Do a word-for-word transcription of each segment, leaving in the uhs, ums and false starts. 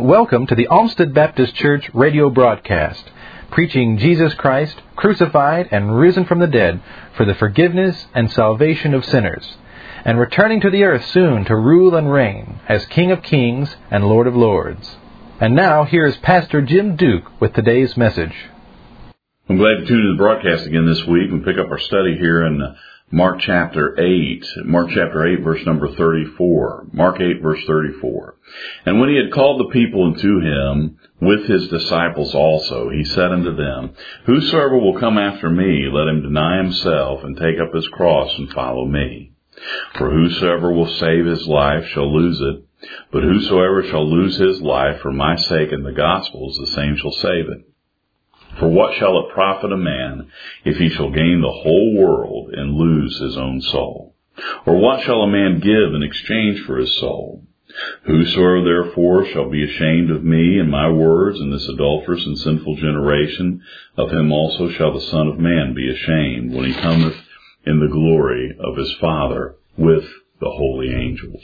and welcome to the Olmsted Baptist Church radio broadcast, preaching Jesus Christ, crucified and risen from the dead for the forgiveness and salvation of sinners, and returning to the earth soon to rule and reign as King of Kings and Lord of Lords. And now, here is Pastor Jim Duke with today's message. I'm glad to tune in to the broadcast again this week and pick up our study here in Mark chapter eight. Mark chapter eight, verse number thirty-four. Mark eight, verse thirty-four. And when he had called the people unto him with his disciples also, he said unto them, Whosoever will come after me, let him deny himself and take up his cross and follow me. For whosoever will save his life shall lose it, but whosoever shall lose his life for my sake and the gospel's, the same shall save it. For what shall it profit a man if he shall gain the whole world and lose his own soul? Or what shall a man give in exchange for his soul? Whosoever therefore shall be ashamed of me and my words in this adulterous and sinful generation, of him also shall the Son of Man be ashamed when he cometh in the glory of his Father with the holy angels.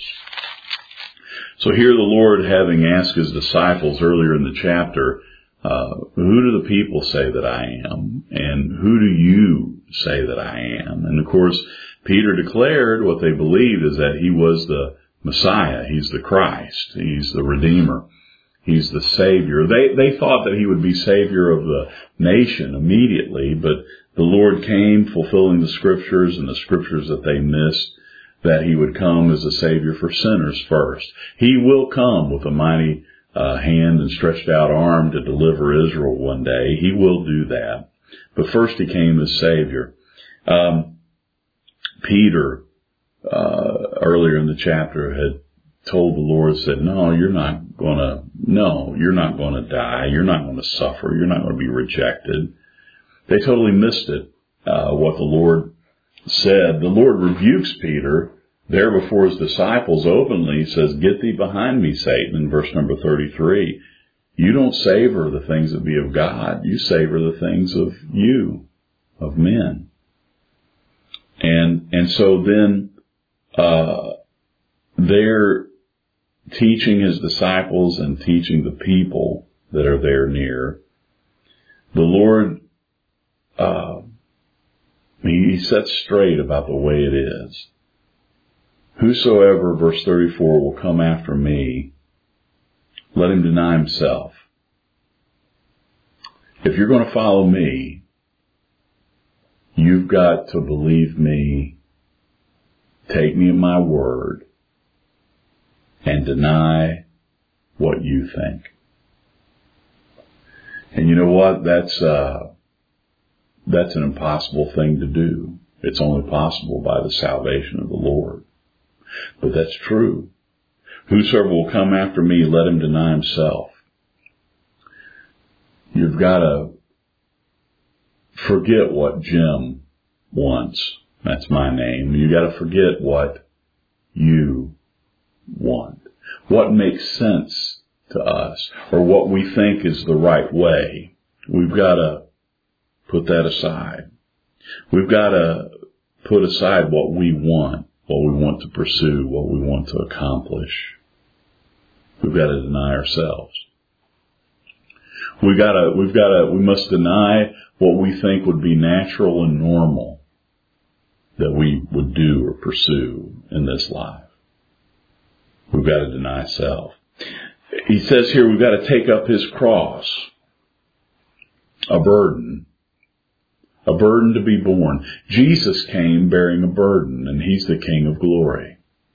So here the Lord, having asked his disciples earlier in the chapter, Uh, who do the people say that I am? And who do you say that I am? And of course, Peter declared what they believed is that he was the Messiah. He's the Christ. He's the Redeemer. He's the Savior. They, they thought that he would be Savior of the nation immediately, but the Lord came fulfilling the Scriptures and the Scriptures that they missed, that he would come as a Savior for sinners first. He will come with a mighty Uh, hand and stretched out arm to deliver Israel one day. He will do that. But first he came as Savior. Um, Peter, uh, earlier in the chapter had told the Lord, said, no, you're not gonna, no, you're not gonna die. You're not gonna suffer. You're not gonna be rejected. They totally missed it, uh, what the Lord said. The Lord rebukes Peter there before his disciples openly. Says, Get thee behind me, Satan, in verse number thirty-three. You don't savor the things that be of God. You savor the things of you, of men. And, and so then, uh, they're teaching his disciples and teaching the people that are there near. The Lord, uh, he, he sets straight about the way it is. Whosoever, verse thirty-four, will come after me, let him deny himself. If you're going to follow me, you've got to believe me, take me at my word, and deny what you think. And you know what? That's, uh, that's an impossible thing to do. It's only possible by the salvation of the Lord. But that's true. Whosoever will come after me, let him deny himself. You've got to forget what Jim wants. That's my name. You've got to forget what you want. What makes sense to us, or what we think is the right way. We've got to put that aside. We've got to put aside what we want. What we want to pursue, what we want to accomplish. We've got to deny ourselves. We gotta, we've got to, we must deny what we think would be natural and normal that we would do or pursue in this life. We've got to deny self. He says here we've got to take up his cross, a burden. A burden to be borne. Jesus came bearing a burden, and he's the King of glory.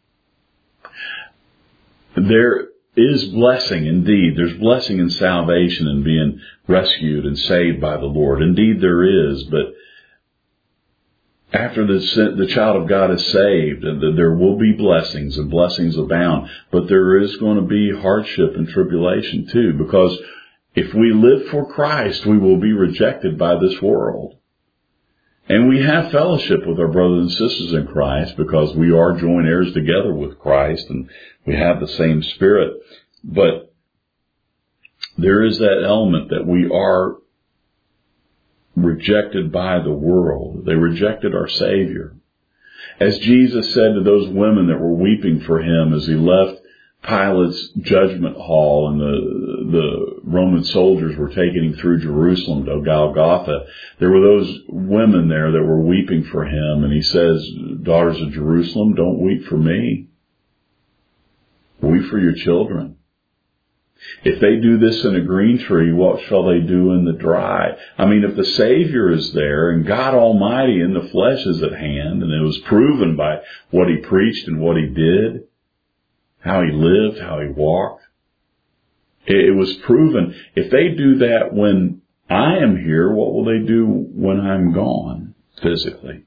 There is blessing indeed. There's blessing in salvation and being rescued and saved by the Lord. Indeed there is, but after the, the child of God is saved, there will be blessings, and blessings abound. But there is going to be hardship and tribulation too, because if we live for Christ, we will be rejected by this world. And we have fellowship with our brothers and sisters in Christ because we are joint heirs together with Christ and we have the same Spirit. But there is that element that we are rejected by the world. They rejected our Savior. As Jesus said to those women that were weeping for him as he left Pilate's judgment hall and the, the Roman soldiers were taking him through Jerusalem to Golgotha, there were those women there that were weeping for him. And he says, daughters of Jerusalem, don't weep for me. Weep for your children. If they do this in a green tree, what shall they do in the dry? I mean, if the Savior is there and God Almighty in the flesh is at hand, and it was proven by what he preached and what he did, how he lived, how he walked, it was proven. If they do that when I am here, what will they do when I'm gone physically?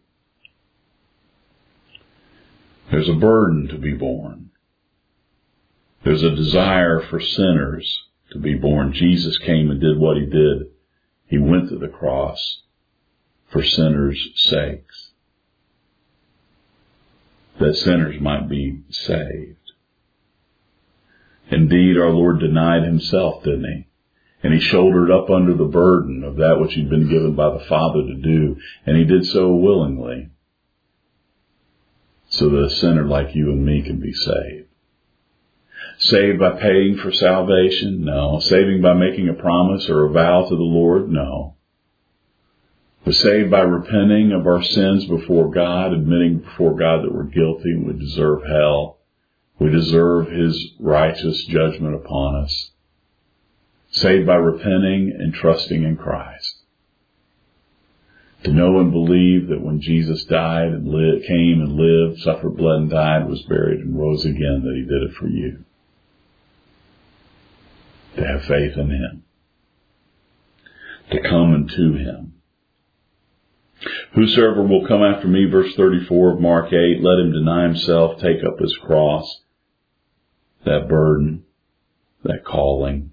There's a burden to be borne. There's a desire for sinners to be born. Jesus came and did what he did. He went to the cross for sinners' sakes, that sinners might be saved. Indeed, our Lord denied himself, didn't he? And he shouldered up under the burden of that which he'd been given by the Father to do, and he did so willingly, so that a sinner like you and me can be saved. Saved by paying for salvation? No. Saving by making a promise or a vow to the Lord? No. But saved by repenting of our sins before God, admitting before God that we're guilty and we deserve hell. We deserve his righteous judgment upon us. Saved by repenting and trusting in Christ. To know and believe that when Jesus died and lived, came and lived, suffered, bled, and died, was buried, and rose again, that he did it for you. To have faith in him. To come unto him. Whosoever will come after me, verse thirty-four of Mark eight, let him deny himself, take up his cross. That burden, that calling,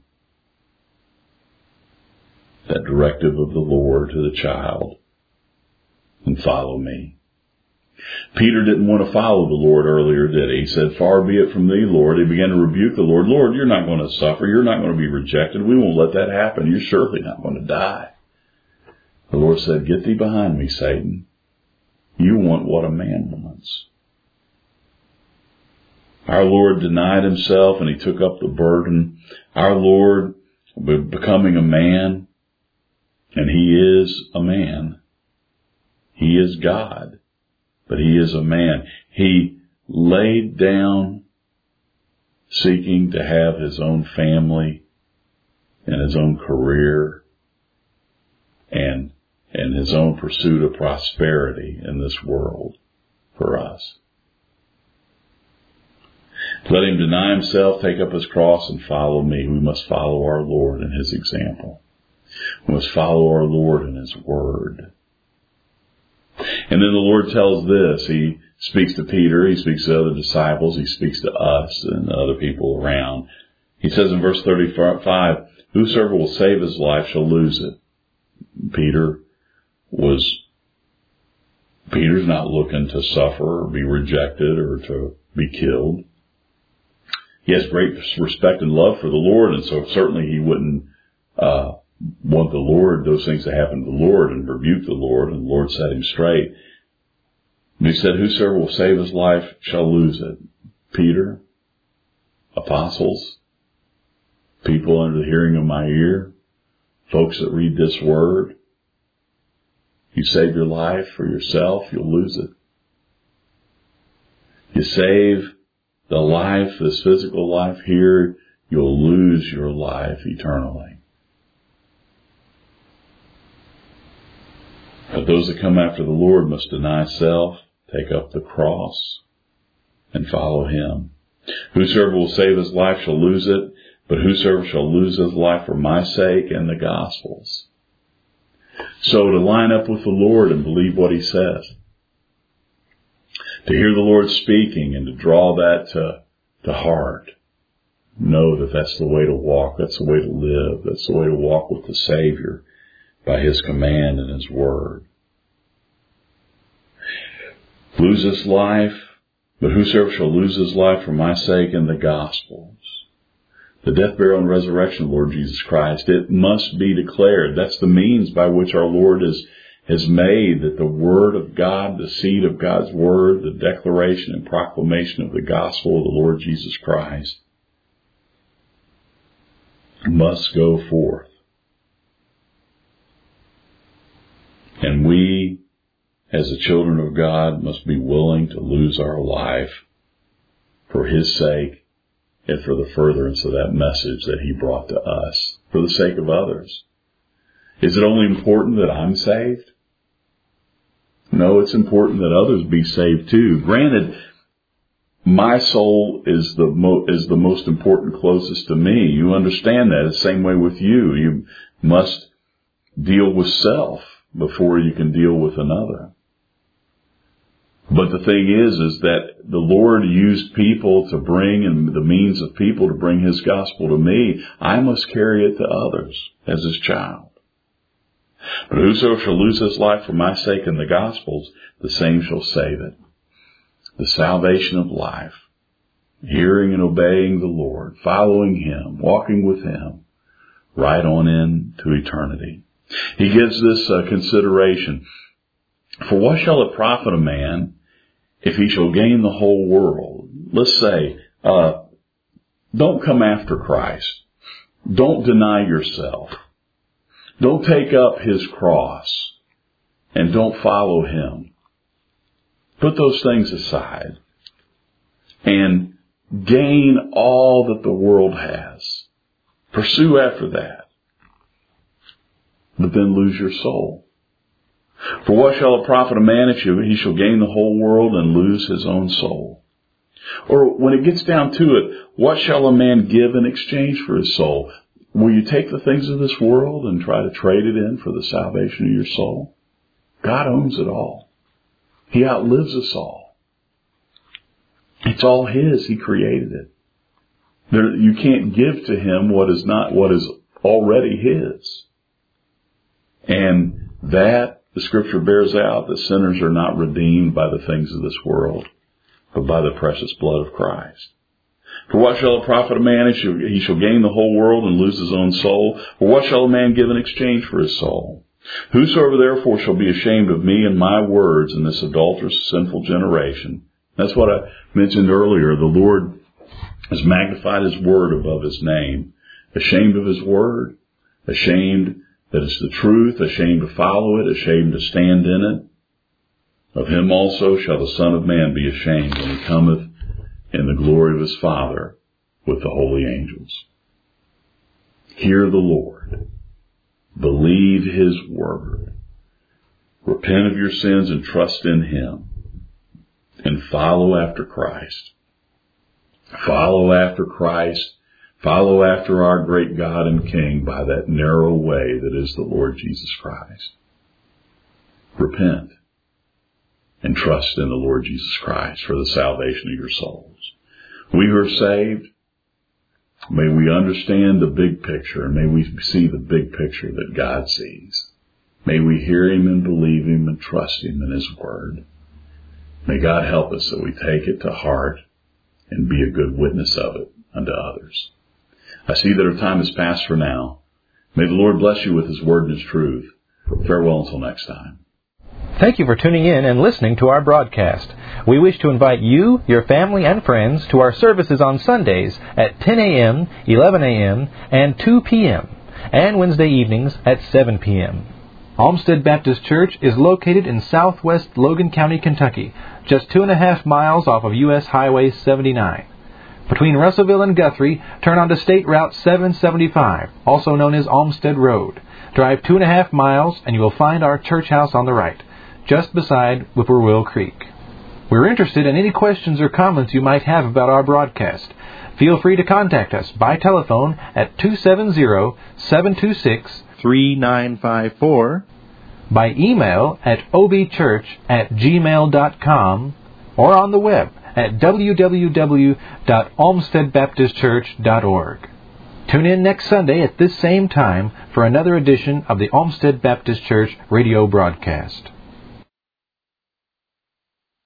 that directive of the Lord to the child, and follow me. Peter didn't want to follow the Lord earlier, did he? He said, far be it from thee, Lord. He began to rebuke the Lord. Lord, you're not going to suffer. You're not going to be rejected. We won't let that happen. You're surely not going to die. The Lord said, get thee behind me, Satan. You want what a man wants. Our Lord denied himself and he took up the burden. Our Lord, becoming a man, and he is a man. He is God, but he is a man. He laid down seeking to have his own family and his own career and, and his own pursuit of prosperity in this world for us. Let him deny himself, take up his cross, and follow me. We must follow our Lord in his example. We must follow our Lord in his word. And then the Lord tells this. He speaks to Peter. He speaks to other disciples. He speaks to us and other people around. He says in verse thirty-five, whosoever will save his life shall lose it. Peter was, Peter's not looking to suffer or be rejected or to be killed. He has great respect and love for the Lord, and so certainly he wouldn't uh want the Lord, those things to happen to the Lord, and rebuke the Lord, and the Lord set him straight. And he said, whosoever will save his life shall lose it. Peter, apostles, people under the hearing of my ear, folks that read this word, you save your life for yourself, you'll lose it. You save the life, this physical life here, you'll lose your life eternally. But those that come after the Lord must deny self, take up the cross, and follow him. Whosoever will save his life shall lose it, but whosoever shall lose his life for my sake and the gospel's. So to line up with the Lord and believe what he says, to hear the Lord speaking and to draw that to, to heart, know that that's the way to walk, that's the way to live, that's the way to walk with the Savior by his command and his word. Lose his life, but whosoever shall lose his life for my sake and the gospel's. The death, burial, and resurrection of Lord Jesus Christ, it must be declared. That's the means by which our Lord is, has made that the word of God, the seed of God's word, the declaration and proclamation of the gospel of the Lord Jesus Christ must go forth. And we, as the children of God, must be willing to lose our life for His sake and for the furtherance of that message that He brought to us, for the sake of others. Is it only important that I'm saved? No, it's important that others be saved too. Granted, my soul is the mo- is the most important, closest to me. You understand that. It's the same way with you. You must deal with self before you can deal with another. But the thing is, is that the Lord used people to bring, and the means of people to bring His gospel to me. I must carry it to others as His child. But whoso shall lose his life for my sake in the Gospels, the same shall save it. The salvation of life, hearing and obeying the Lord, following Him, walking with Him, right on into eternity. He gives this uh, consideration. For what shall it profit a man if he shall gain the whole world? Let's say, uh, don't come after Christ. Don't deny yourself. Don't take up His cross and don't follow Him. Put those things aside and gain all that the world has. Pursue after that. But then lose your soul. For what shall it profit a man if he shall gain the whole world and lose his own soul? Or when it gets down to it, what shall a man give in exchange for his soul? Will you take the things of this world and try to trade it in for the salvation of your soul? God owns it all. He outlives us all. It's all His. He created it. There, you can't give to Him what is not, what is already His. And that, the Scripture bears out, that sinners are not redeemed by the things of this world, but by the precious blood of Christ. For what shall it profit a man if he shall gain the whole world and lose his own soul? Or what shall a man give in exchange for his soul? Whosoever therefore shall be ashamed of me and my words in this adulterous, sinful generation. That's what I mentioned earlier. The Lord has magnified His word above His name. Ashamed of His word. Ashamed that it's the truth. Ashamed to follow it. Ashamed to stand in it. Of Him also shall the Son of Man be ashamed when He cometh in the glory of His Father with the holy angels. Hear the Lord. Believe His word. Repent of your sins and trust in Him. And follow after Christ. Follow after Christ. Follow after our great God and King by that narrow way that is the Lord Jesus Christ. Repent. And trust in the Lord Jesus Christ for the salvation of your souls. We who are saved, may we understand the big picture, and may we see the big picture that God sees. May we hear Him and believe Him and trust Him in His word. May God help us that we take it to heart and be a good witness of it unto others. I see that our time has passed for now. May the Lord bless you with His word and His truth. Farewell until next time. Thank you for tuning in and listening to our broadcast. We wish to invite you, your family, and friends to our services on Sundays at ten a.m., eleven a.m., and two p.m., and Wednesday evenings at seven p.m. Olmsted Baptist Church is located in southwest Logan County, Kentucky, just two and a half miles off of U S Highway seventy-nine. Between Russellville and Guthrie, turn onto State Route seven seventy-five, also known as Olmsted Road. Drive two and a half miles and you will find our church house on the right, just beside Whippoorwill Creek. We're interested in any questions or comments you might have about our broadcast. Feel free to contact us by telephone at two seven zero, seven two six, three nine five four, by email at obchurch at gmail dot com, or on the web at w w w dot olmsted baptist church dot org. Tune in next Sunday at this same time for another edition of the Olmsted Baptist Church radio broadcast.